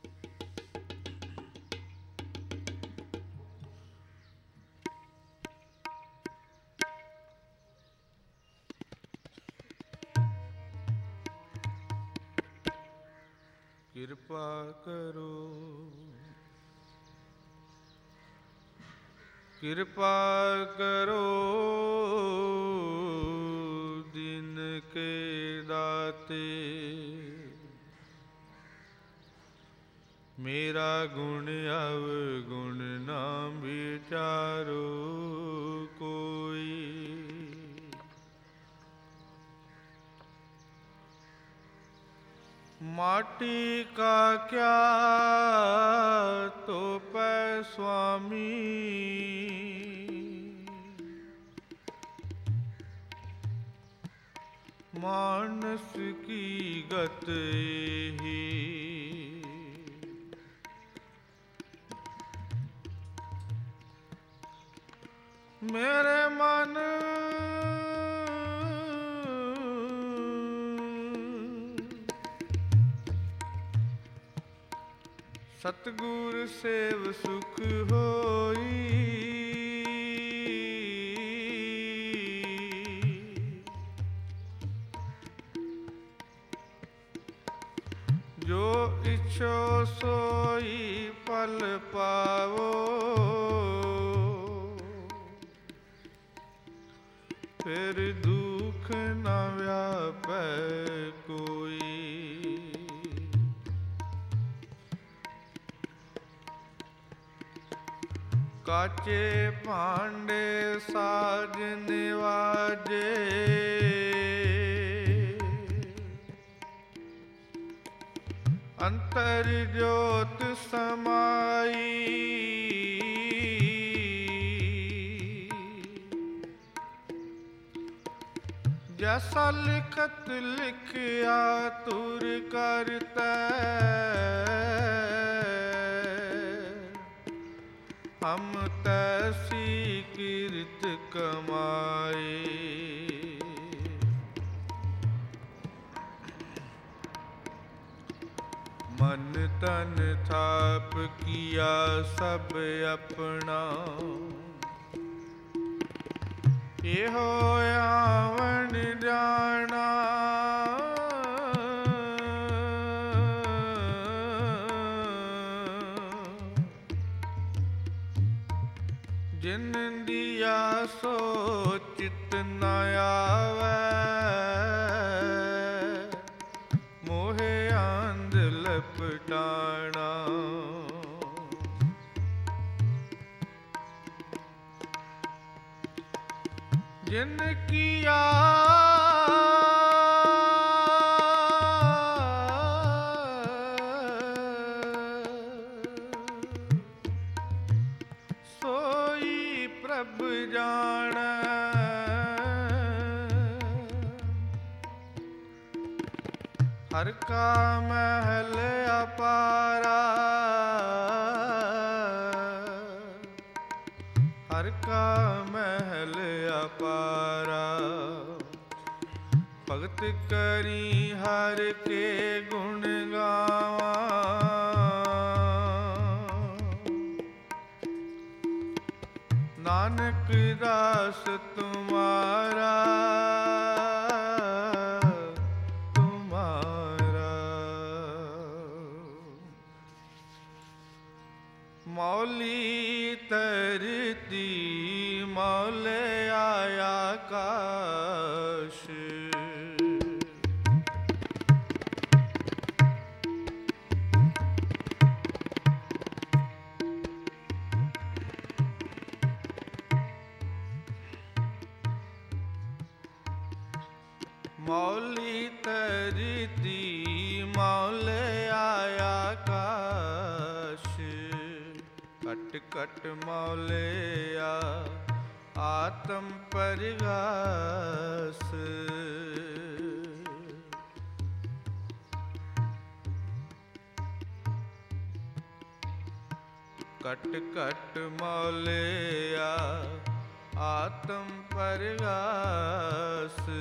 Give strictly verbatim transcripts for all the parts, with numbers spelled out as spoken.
ਕਿਰਪਾ ਕਰੋ, ਕਿਰਪਾ ਕਰੋ ਦਿਨ ਕੇ ਦਾਤੇ। ਮੇਰਾ ਗੁਣ ਅਵਗੁਣ ਨਾ ਵਿਚਾਰੋ ਕੋਈ। माटी का क्या तो पै स्वामी, मानस की गत ही। मेरे मन सतगुर सेव सुख होई। जो इच्छो सोई फल पावो, फिर दुख न व्यापै कोई। काचे भांडे साज निवाजे, अंतर ज्योत समाई। जैसा लिखत लिखिया तुर करतै, हम तैसी कीर्त कमाए। मन तन थाप किया सब अपना, एहो आवन जाना। जिन दिया सो चित न आवै, मोहे आंध लपटाना। जिन किया प्रभ जानै, हर का महल अपारा, हर का महल अपारा। भगत करी हर के गुण गावा, नानक दास तुम्हारा तुम्हारा। मौली तरती मौले आया आकाश, मौली तरती मौले आया आकाश। कट कट मौलिया आत्म परिगास, कट कट मौलिया आत्म परिगास।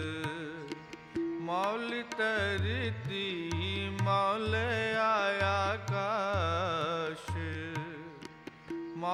मौल तरती मौल आया का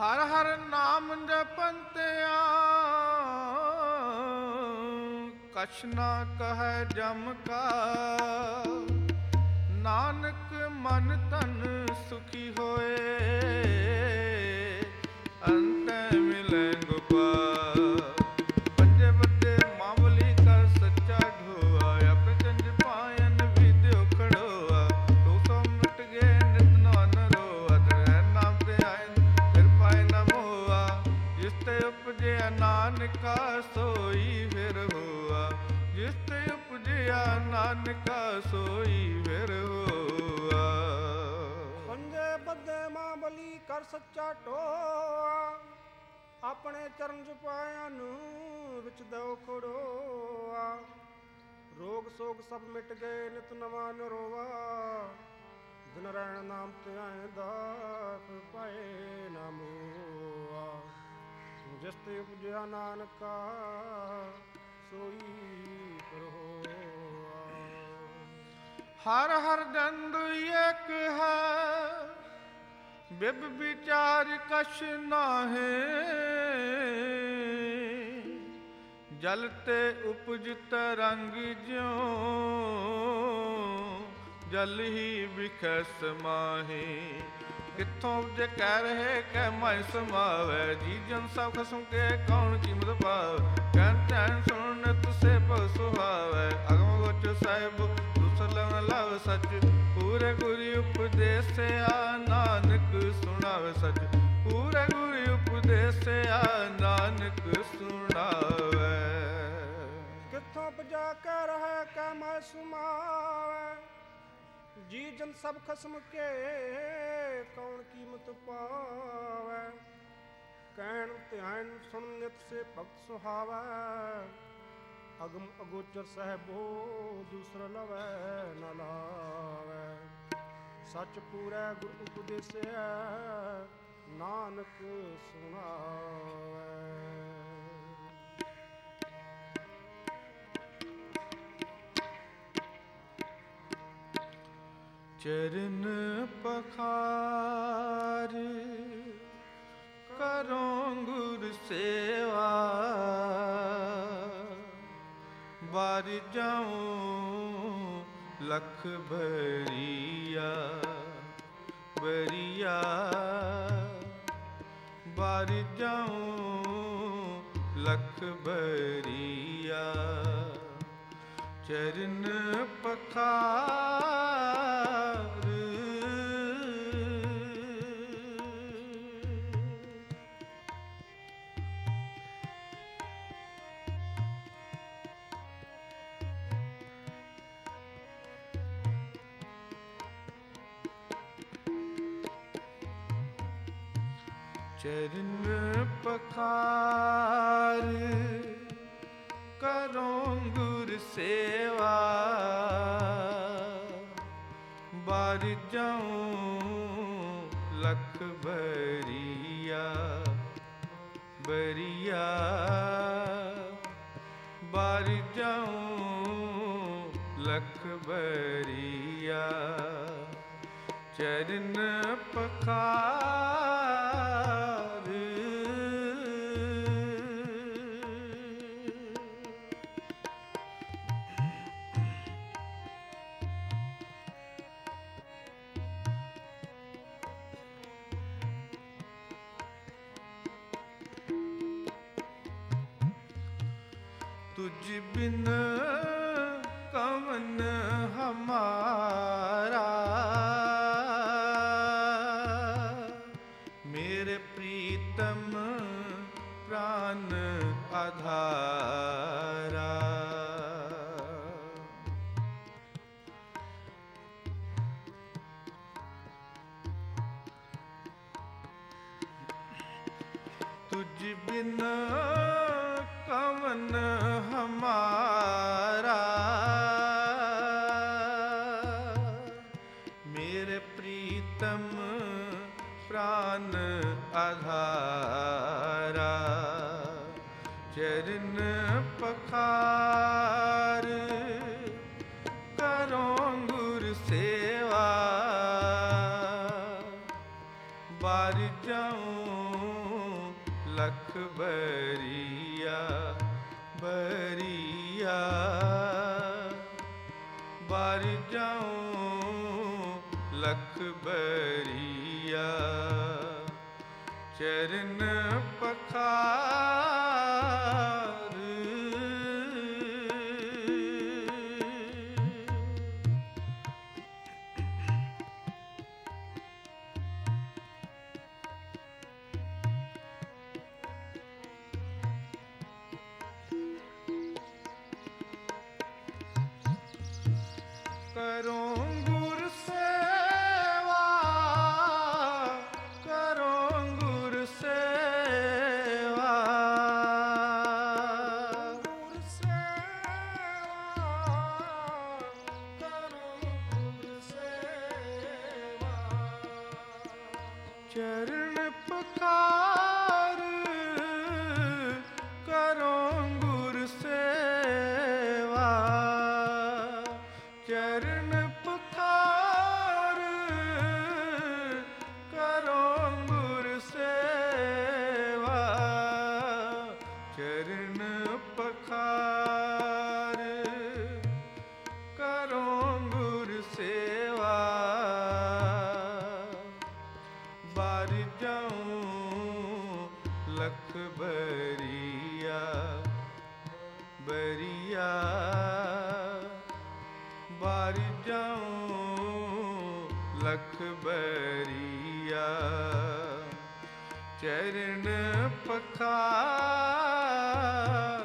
ਹਰ ਹਰ ਨਾਮ ਜਪੰਤਿਆ ਕਛ ਨਾ ਕਹੈ ਜਮ ਕਾ। ਨਾਨਕ ਮਨ ਤਨ ਸੁਖੀ ਹੋਏ ਅੰਤੈ ਮਿਲੈ ਗੋਪਾਲ। ਬੱਜੇ ਬੱਜੇ ਮਾਮਲੀ ਕਰ ਸੱਚਾ ਢੋਆ ਆਪਣੇ ਚੰਜ ਪਾਇਨ ਵਿਦਿਓ ਖੜੋਆ। ਦੋ ਸੌ ਮਿਟ ਗਏ ਨਿਤ ਨਵਨ ਰੋਆ ਤੇਰੇ ਨਾਮ ਤੇ ਆਏ ਫਿਰ ਪਾਏ ਨ ਮੋਆ। ਜਿਸ ਤੇ ਉਪਜਿਆ ਨਾਨਕਾ ਸੋਈ ਫਿਰ ਹੋਆ। ਜਿਸ ਤੇ ਉਪਜਿਆ ਨਾਨਕਾ ਸੋਈ ਫਿਰ ਹੋਆ। ਪੰਜੇ ਬੱਦੇ ਮਾਂ ਬਲੀ ਕਰ ਸੱਚਾ ਢੋਆ ਆਪਣੇ ਚਰਨ ਚ ਪਾਇਆ ਨੂੰ ਵਿੱਚ ਦਉ ਖੜੋਆ। ਰੋਗ ਸੋਗ ਸਭ ਮਿਟ ਗਏ ਨਿਤ ਨਵਾਂ ਨਰੋਆ। ਦਿਨ ਰਹਿਣ ਨਾਮ ਤੇ ਆਏ ਦਾਤ ਪਾਏ ਨਾ ਮੋਆ। ਜਿਸ ਤੇ ਉਪਜਿਆ ਨਾਨਕਾ ਸੋਈ ਫਿਰ ਹੋਆ। ਹਰ ਹਰ ਜੰਦ ਏਕ ਹੈ ਬਿਬ ਵਿਚਾਰ ਕਛ ਨਾਹੇ। ਜਲ ਤੇ ਉਪਜ ਤਰੰਗ ਜਿਉ ਜਲ ਹੀ ਬਿਖੈ ਸਮਾਹੇ। ਕਿੱਥੋਂ ਉਪਜੇ ਕਹਿ ਰਹੇ ਕਹਿ ਮਾਇ ਸਮਾਵੈ। ਜੀ ਜਨ ਸਭ ਖਸਮ ਕੇ ਕੌਣ ਕੀਮਤ ਪਾਵੈ। ਕਹਿਣ ਧਿਆਨ ਸੁਣ ਨਿਤ ਸੇ ਭਉ ਸੁਹਾਵੈ। ਅਗਮ ਗੋਚਰ ਸਾਹਿਬ ਦੂਸਰ ਲਵ ਲਵ ਸਚ। ਪੂਰੇ ਗੁਰੀ ਉਪਦੇਸਿਆ ਨਾਨਕ ਸੁਣਾਵੇ ਸਚ। ਪੂਰੇ ਗੁਰੀ ਉਪਦੇਸਿਆ ਨਾਨਕ ਸੁਣਾਵੇ। ਕਿੱਥੋਂ ਉਪਜਾ ਕੇ ਰਹੇ ਕਹਿ ਮਾਇ ਸਮਾਵੈ। ਜੀ ਜਨ ਸਭ ਖਸਮ ਕੇ ਕੌਣ ਕੀਮਤ ਪਾਵੈ। ਕਹਿਣ ਧਿਆਨ ਸੁਣ ਨਿਤ ਸੇ ਭਗਤ ਸੁਹਾਵੈ। ਅਗਮ ਅਗੋਚਰ ਸਹਿਬੋ ਦੂਸਰ ਲਵੈ ਨ ਲਾਵੈ। ਸੱਚ ਪੂਰੈ ਗੁਰ ਉਪਦੇਸਿਆ ਨਾਨਕ ਸੁਣਾਵੈ। ਚਰਨ ਪਖਾਰ ਕਰੋ ਗੁਰ ਸੇਵਾ। ਬਾਰ ਜਾਉ ਲਖ ਭਰੀਆ ਭਰੀਆ। ਬਾਰ ਜਾਉ ਲਖ ਭਰੀਆ। ਚਰਨ ਪਖਾਰ ਚਰਨ ਪਖਾਰ ਕਰੋ ਗੁਰ ਸੇਵਾ। ਬਾਰ ਜਾਉ ਲਖ ਭਰੀਆ ਭਰੀਆ। ਬਾਰ ਜਾਉ ਲਖ ਭਰੀਆ। ਚਰਨ ਪਖਾਰ ਤੁਝ ਬਿਨ ਕਵਨ ਹਮਾਰਾ। ਮੇਰੇ ਪ੍ਰੀਤਮ ਪ੍ਰਾਨ ਆਧਾਰਾ। ਤੁਝ ਬਿਨ ਕਵਨ ਹਮਾਰਾ। ਮੇਰੇ ਪ੍ਰੀਤਮ ਪ੍ਰਾਨ ਆਧਾਰਾ। ਚਰਨ ਪਖਾਰ ਕਰੋ ਗੁਰ ਸੇਵਾ। ਬਾਰ ਜਾਉ लख बरिया बरिया बारी जाऊं लख बरिया चरण पखार करूं गुर सेवा करूं गुर सेवा गुर सेवा करूं गुर सेवा चरण पखार करूं गुर सेवा चरण पुकार करो गुर सेवा चरण पखार करो गुर सेवा बार जाऊं लख बरिया बरिया बार जाऊं लख बरिया चरण पखार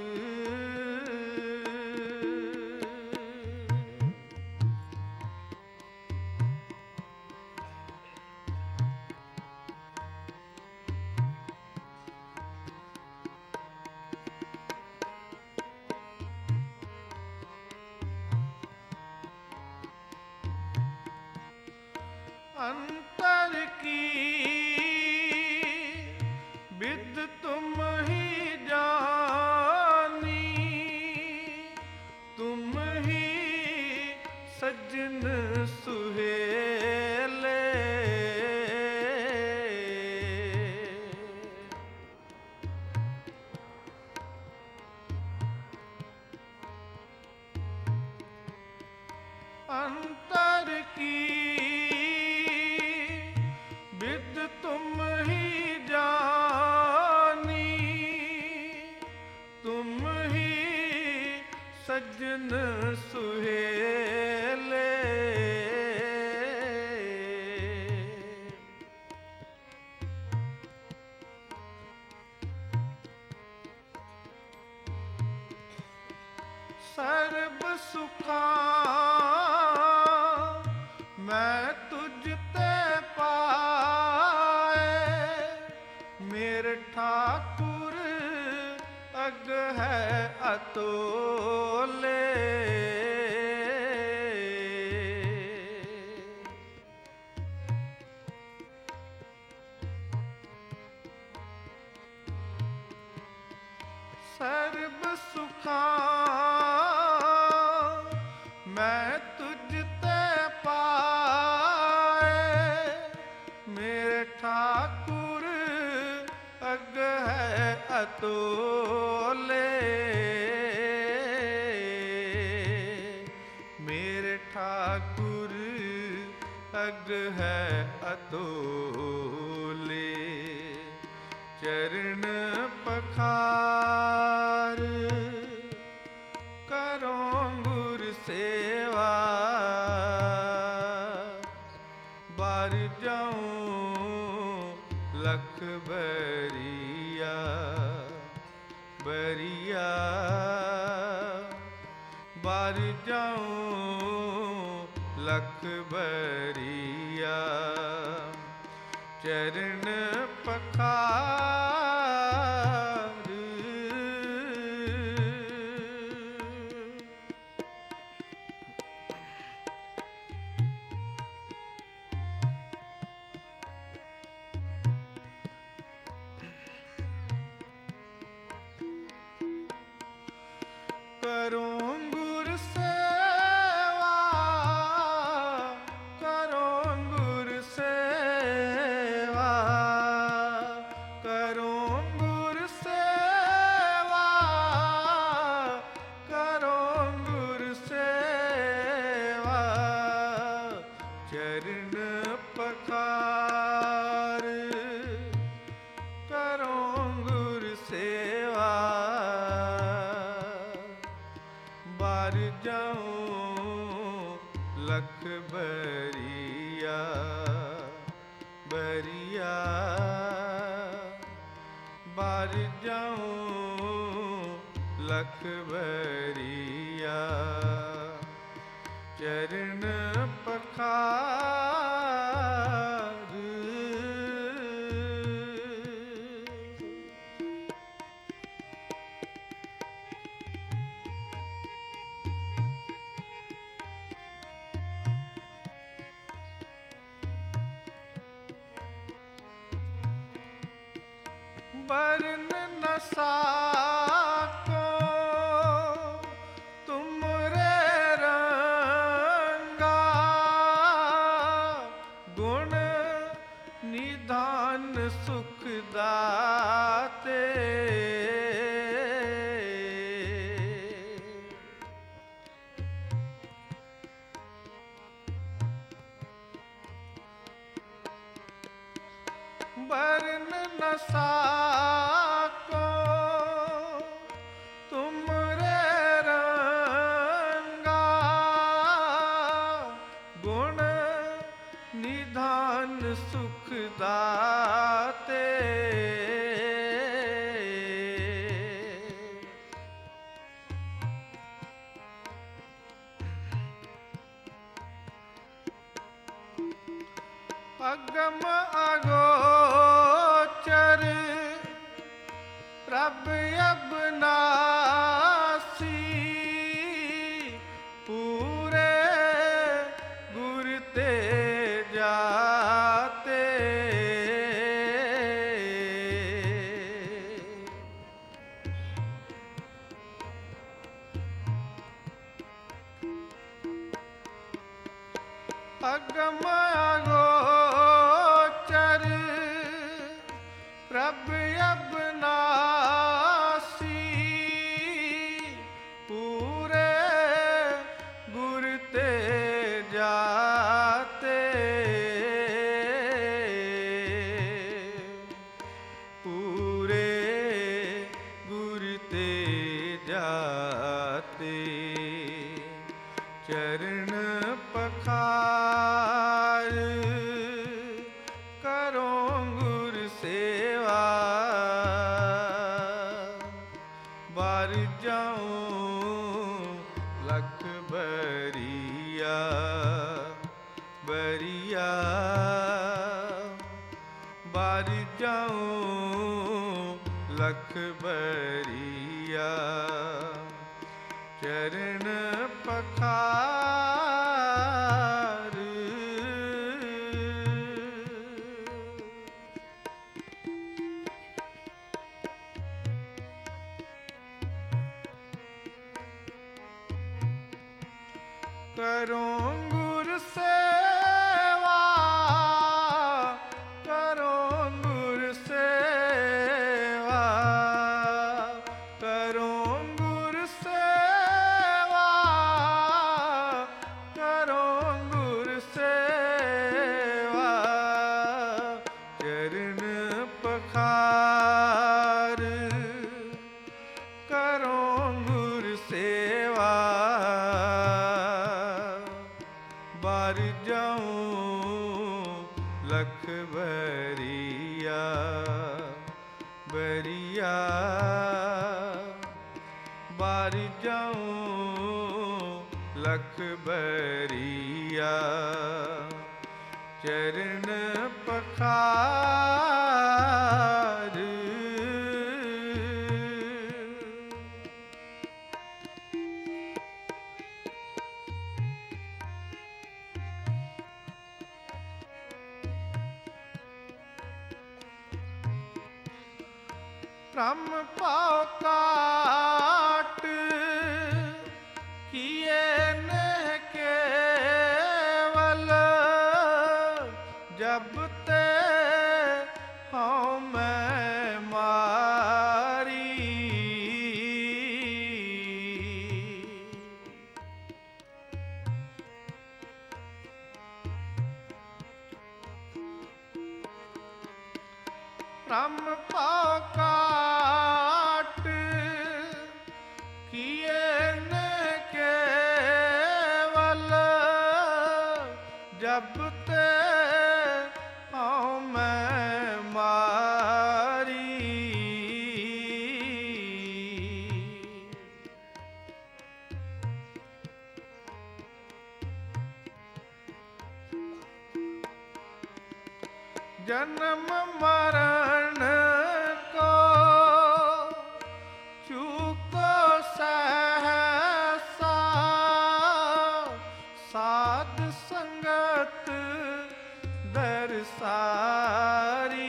अंतर की विद तुम ही जानी तुम ही सज्जन सुहेले अंतर की विद तुम ही जानी तुम ही सज्जन सुहेले सर्ब सुखा मैं तुझते पाए मेरे ठाकुर अग है अतोले सर्ब सुखा मैं तुझते पाए मेरे ठाकुर अग है अतोले मेरे ठाकुर अग है अतोले चरण पखार करो गुर सेवा बार जाऊं लख बरिया बरिया बार जाऊं लख बरिया चरण पखार करूं गुर सेवा करूं गुर सेवा करूं ਜਾਉ ਲਖ ਬਰੀਆ ਬਰੀਆ ਬਾਰ ਜਾਉ ਲਖ ਬਰੀਆ ਚਰਨ ਪਖਾਰ बरन न साको तुमरे रंगा गुण निधान सुख दाते बरन न साको तुमरे रंगा गुण निधान सुख दाते अगम अगोचर प्रभ अबनासी पूरे गुर ते जाते अगम अगोचर प्रभ अबनासी पूरे गुर ते जाते पूरे गुर ते जाते चरण पखार करो गुर सेवा बार जाऊं लख बरिया बरिया बार जाऊं लख बरिया चरण पखार करो गुर सेवा करो गुर सेवा करो गुर सेवा करो गुर सेवा चरण पखार करो गुर सेवा बार जाऊं लख बरिया बरिया बार जाऊं लख बरिया चरण पखार ब्रह्म पाओ काट किए ने केवल जब ते हूँ मैं मारी ब्रह्म पाओ काट किए न केवल ਜਬ ਤੇ ਹਉ ਮੈਂ ਮਾਰੀ ਜਨਮ ਮਰਨ ਕੋ ਚੂਕੋ ਸਹਸਾ ਸਾਧ ਸੰਗਤ ਦਰਸਾਰੀ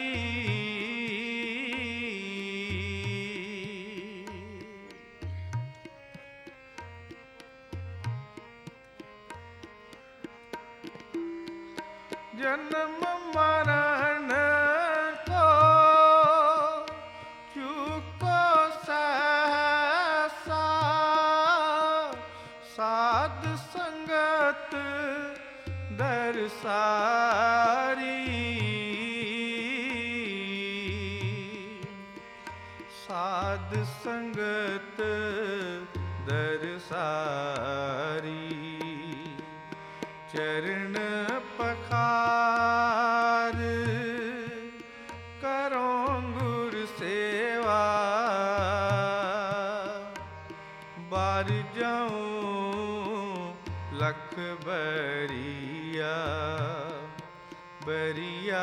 ਜਨਮ ਮਰਨ ਕੋ ਚੂਕੋ ਸਹਸਾ ਸਾਧ ਸੰਗਤ ਦਰਸਾਰੀ ਸਾਧ ਸੰਗਤ ਦਰਸਾਰੀ ਚਰਨ ਪਖਾਰ ਕਰੋ ਗੁਰ ਸੇਵਾ ਬਾਰ ਜਾਉ ਲਖ ਬਰੀਆ ਬਰੀਆ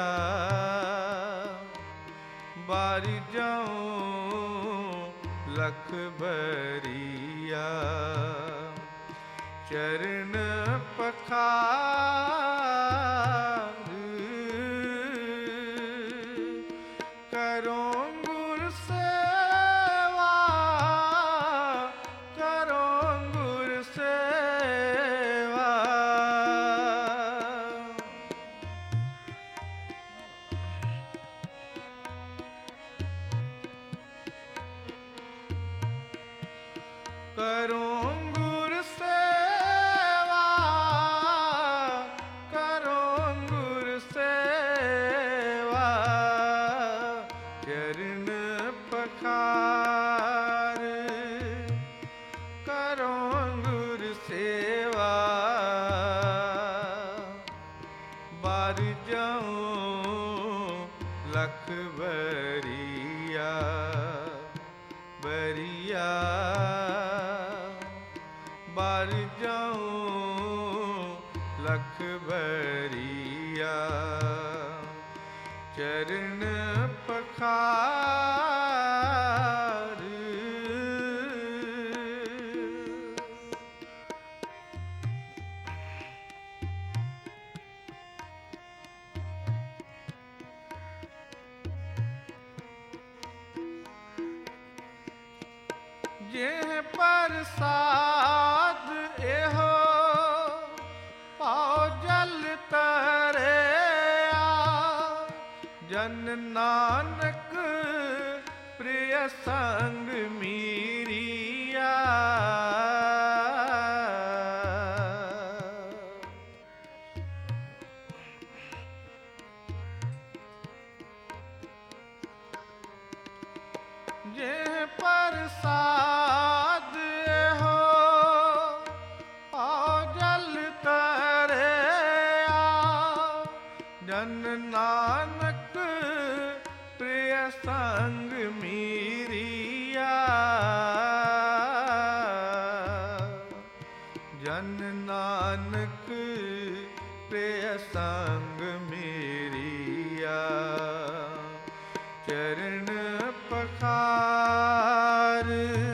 ਬਾਰ ਜਾਉ ਲਖ ਬਰੀਆ ਚਰਨ ਪਖਾਰ ਕਰੋ ਗੁਰ ਸੇਵਾ ਕਰੋ ਗੁਰ ਸੇਵਾ ਕਰੋ ਗੁਰ ਸੇਵਾ ਕਰੋ ਗੁਰ ਸੇਵਾ ਚਰਨ ਪਖਾਰ ਕਰੋ ਗੁਰ ਸੇਵਾ ਬਾਰ ਜਾਉ ਲਖ ਬਰੀਆ ਬਰੀਆ ਬਾਰ ਜਾਉ ਲਖ ਬਰੀਆ ਚਰਨ ਪਖਾਰ ਜੇ ਪ੍ਰਸਾਦ ਇਹੋ ਪਾਉ ਜਲ ਤਰਿਆ ਜਨ ਨਾਨਕ ਪ੍ਰਿਯ ਸੰਗ ਮੀਰੀਆ ਜੇ ਪ੍ਰਸਾਦ ਇਹੋ ਪਾਉ ਜਲ ਤਰਿਆ ਜਨ ਨਾਨਕ ਪ੍ਰਿਯ ਸੰਗ ਮੀਰੀਆ ਜਨ ਨਾਨਕ ਪ੍ਰਿਯ ਸੰਗ ਮੀਰੀਆ ਚਰਨ ਪਖਾਰ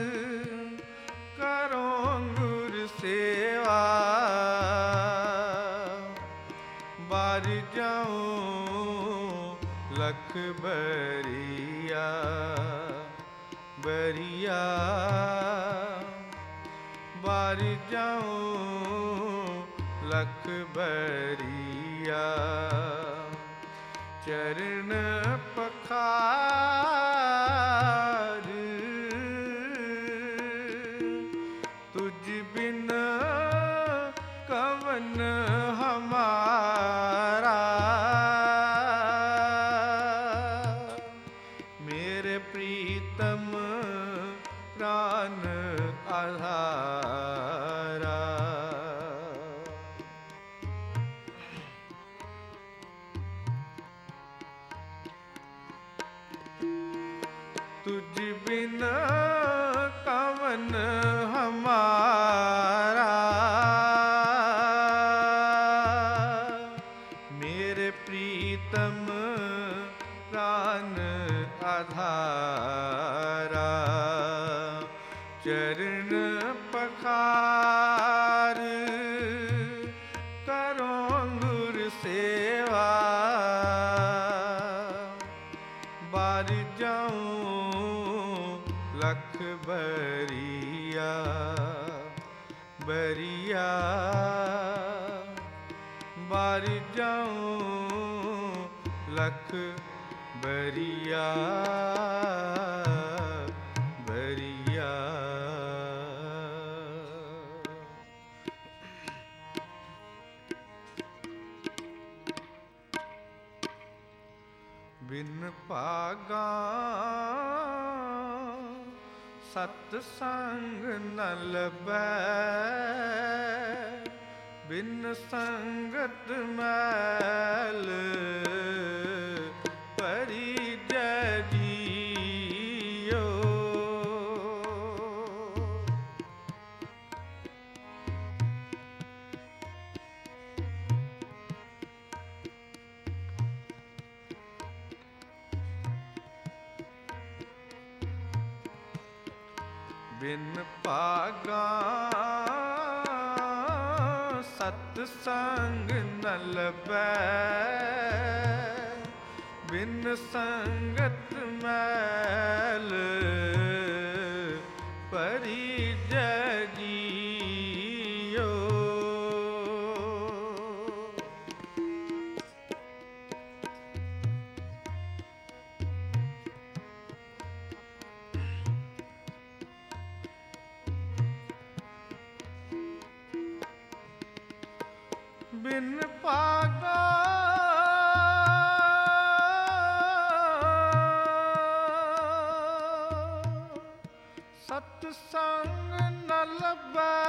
ਕਰੋ ਗੁਰ ਸੇਵਾ ਬਾਰ ਜਾਉ ਲਖ ਬਰੀਆ ਬਰੀਆ ਬਾਰ ਜਾਉ ਲਖ ਬਰੀਆ ਚਰਨ ਪਖਾਰ ਤੁਝ ਬਿਨ ਕਵਨ ਹਮਾਰਾ ਮੇਰੇ ਪ੍ਰੀਤਮ ਪ੍ਰਾਨ ਆਧਾਰਾ ਬਰੀਆ ਬਾਰੀ ਜਾਉ ਲਖ ਬਰੀਆ ਬਰੀਆ। ਬਿਨ ਭਾਗਾ ਸਤ ਸੰਗ ਨ ਲਭੈ, ਬਿਨ ਸੰਗਤ ਮੈਲ ਪਰਿਜੈ ਜੀਓ। ਬਿਨ ਭਾਗਾ ਸਤ ਸੰਗ ਨ ਲਭੈ, ਬਿਨ ਸੰਗਤ ਮੈਲ ਪਰਿਜੈ ਜੀਓ। ਬਿਨ ਭਾਗਾ ਸਤ ਸੰਗ ਨ ਲਭੈ,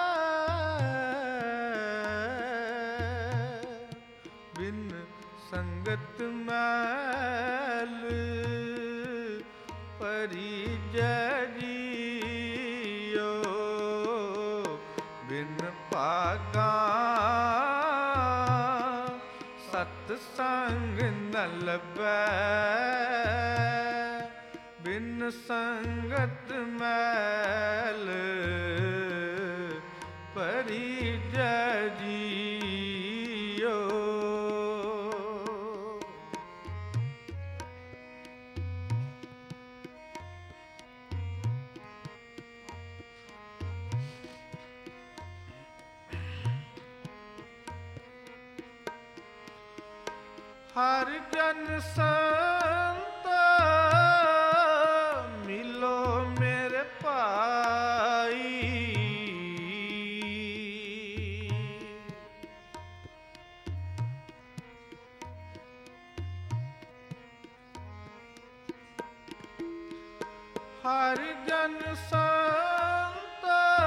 ਬਿਨ ਸੰਗਤ ਮੈਲ ਪਰਿਜੈ ਜੀਓ। ਬਿਨ ਭਾਗਾ ਸਤ ਸੰਗ ਨ ਲਭੈ, ਬਿਨ ਸੰਗਤ ਮੈਲ ਪਰਿਜੈ ਜੀਓ। ਹਰਿ ਜਨ ਸੰਤ ਮਿਲੋ ਮੇਰੇ ਭਾਈ, ਹਰਿ ਜਨ ਸੰਤ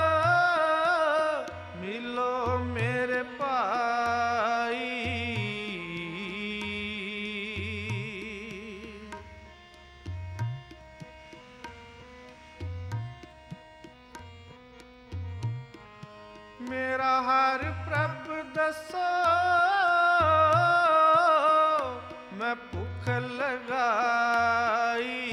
ਮਿਲੋ ਮੇਰੇ ਭਾਈ। ਮੇਰਾ ਹਰ ਪ੍ਰਭ ਦੱਸੋ ਮੈਂ ਭੁੱਖ ਲਗਾਈ,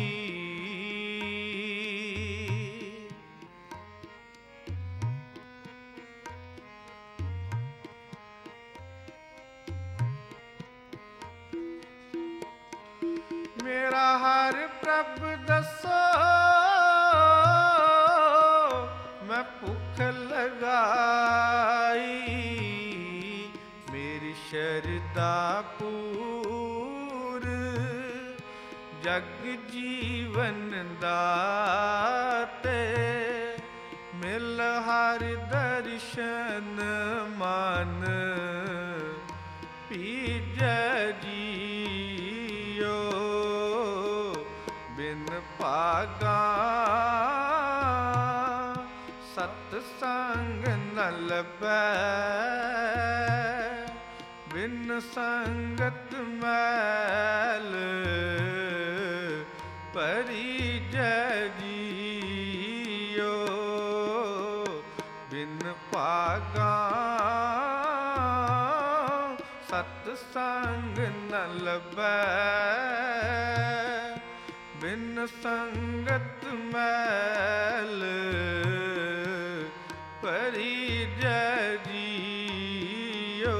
ਮੇਰਾ ਹਰ ਪ੍ਰਭ ਦੱਸੋ ਮੈਂ ਭੁੱਖ ਲਗਾਈ। ਮੇਰੀ ਸ਼ਰਧਾ ਪੂਰ ਜਗ ਜੀਵਨ ਦਾਤੇ, ਮਿਲ ਹਰ ਦਰਸ਼ਨ ਮਨ ਪੀਜੈ ਜੀਓ। ਬਿਨ ਭਾਗਾ ਸਤ ਸੰਗ ਨ ਲਭੈ, ਬਿਨ ਸੰਗਤ ਮੈਲ ਪਰਿਜੈ ਜੀਓ। ਬਿਨ ਭਾਗਾ ਸਤ ਸੰਗ ਨ ਲਭੈ, ਬਿਨ ਸੰਗਤ ਮੈਲ ਪਰਿਜੈ ਜੀਓ।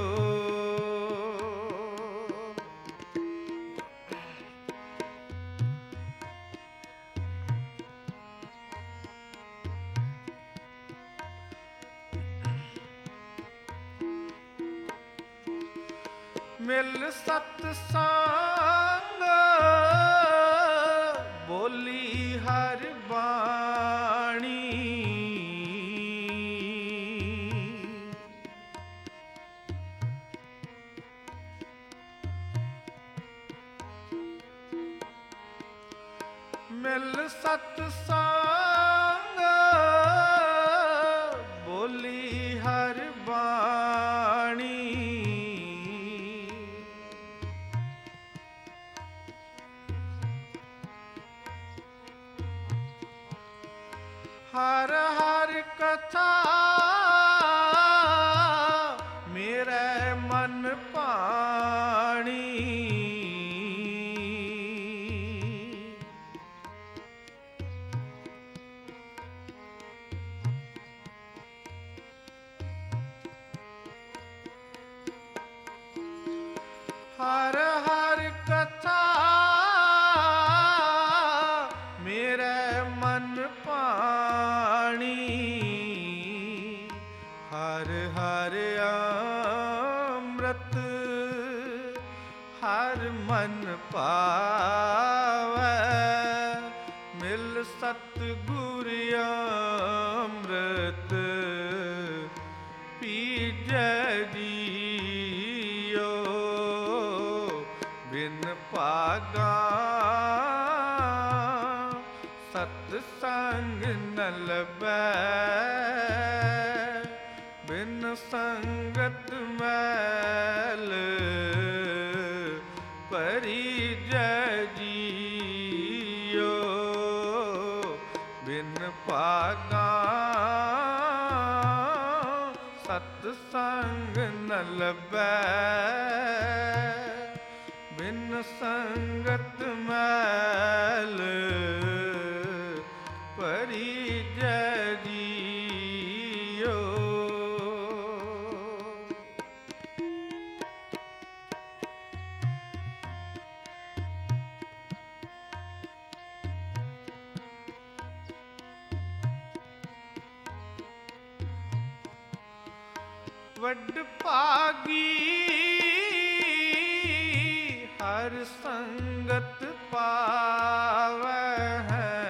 ਮਿਲ ਸਤ ਸੰਗ ਬੋਲੀ ਹਰ ਬਾਣੀ ਮਿਲ ਸਤ ਸੰਗ ਬੋਲੀ ਹਰ ਬਾਣੀ ਹਰ ਹਰ ਕਥਾ ਮੇਰੇ ਮਨ ਭਾਣੀ ਹਰ ਹਰ ਕਥਾ ਮੇਰੇ ਮਨ ਭਾਣੀ ਹਰ ਹਰ ਅੰਮ੍ਰਿਤ ਹਰ ਮਨ ਪਾਵੈ ਮਿਲ ਸਤਿਗੁਰ ਅੰਮ੍ਰਿਤ ਪੀਜੈ ਜੀਓ ਬਿਨ ਭਾਗਾ ਸਤ ਸੰਗ ਨ ਲਭੈ ਬਿਨ ਸੰਗਤ ਮੈਲ ਪਰਿਜੈ ਜੀਓ ਬਿਨ ਭਾਗਾ ਸਤ ਸੰਗ ਨ ਲਭੈ ਬਿਨ ਸੰਗਤ ਮੈਲ ਪਰਿਜੈ ਜੀਓ ਵੱਡ ਭਾਗੀ ਹਰ ਸੰਗਤ ਪਾਵੈ ਹੈ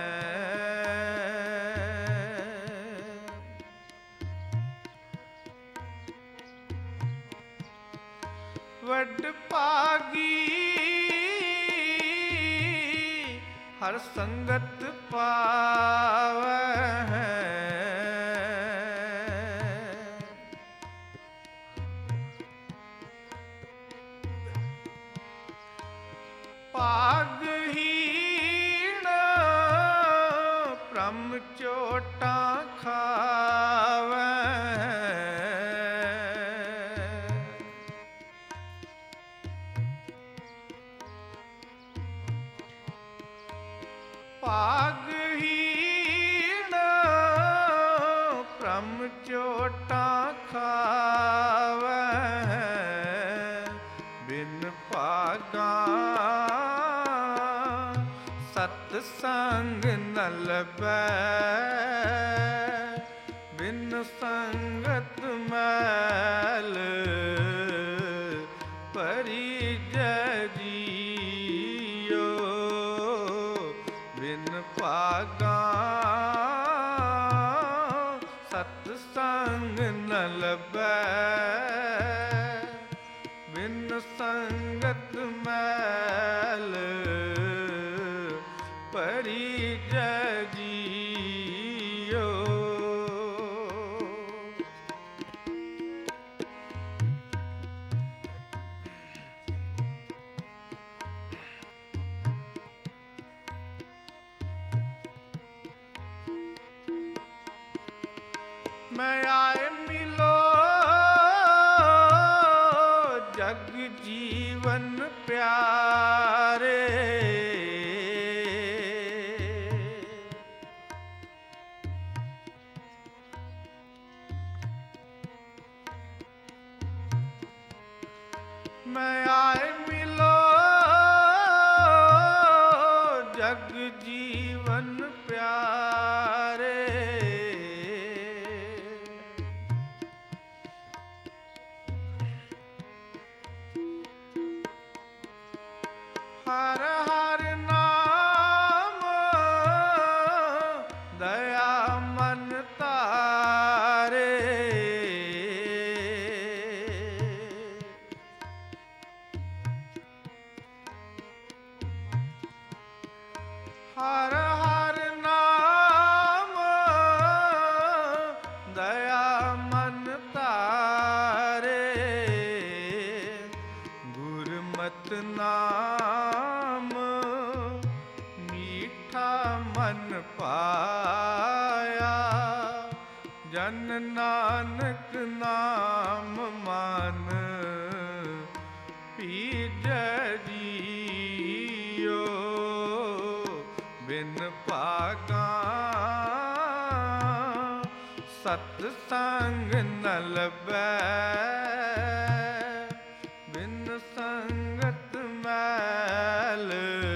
ਵੱਡ ਭਾਗੀ ਹਰ ਸੰਗਤ ਪਾਵੈ ਹੈ ਭਾਗਹੀਣ ਭ੍ਰਮ ਚੋਟਾਂ ਖਾਵੈ ਭਾਗਹੀਣ ਭ੍ਰਮ ਚੋਟਾਂ ਖਾਵੈ ਬਿਨ ਭਾਗਾ ਸਤ ਸੰਗ ਨ ਲਭੈ ਬਿਨ ਸੰਗਤ ਮੈਲ ਪਰਿਜੈ ਜੀਓ ਬਿਨ ਭਾਗਾ ਸਤ ਸੰਗ ਨ ਲਭੈ ਬਿਨ ਸੰਗਤ ਮੈਲ ਪਰਿਜੈ ਜੀਓ ਮੈਂ ਆਏ ਮਿਲੋ ਜਗ ਜੀਵਨ ਪਿਆਰੇ ਮੈਂ ਆਏ ਮਿਲੋ ਜਗ ਜੀਵਨ ਪਿਆਰੇ ਹਰ ਹਰ ਨਾਮ ਦਇਆ ਮਨ ਤਾਰੇ। ਹਰ ਹਰ ਨਾਮ ਦਇਆ ਮਨ ਤਾਰੇ। ਗੁਰਮਤਿ ਨਾਮ ਮੀਠਾ ਮਨ ਪਾਇਆ। ਜਨ ਨਾਨਕ ਨਾਮ ਮਨ ਪੀਜੈ ਜੀਓ। ਬਿਨ ਭਾਗਾ ਸਤ ਸੰਗ ਨ ਲਭੈ। ਬਿਨ ਸੰਗਤ ਮੈਲ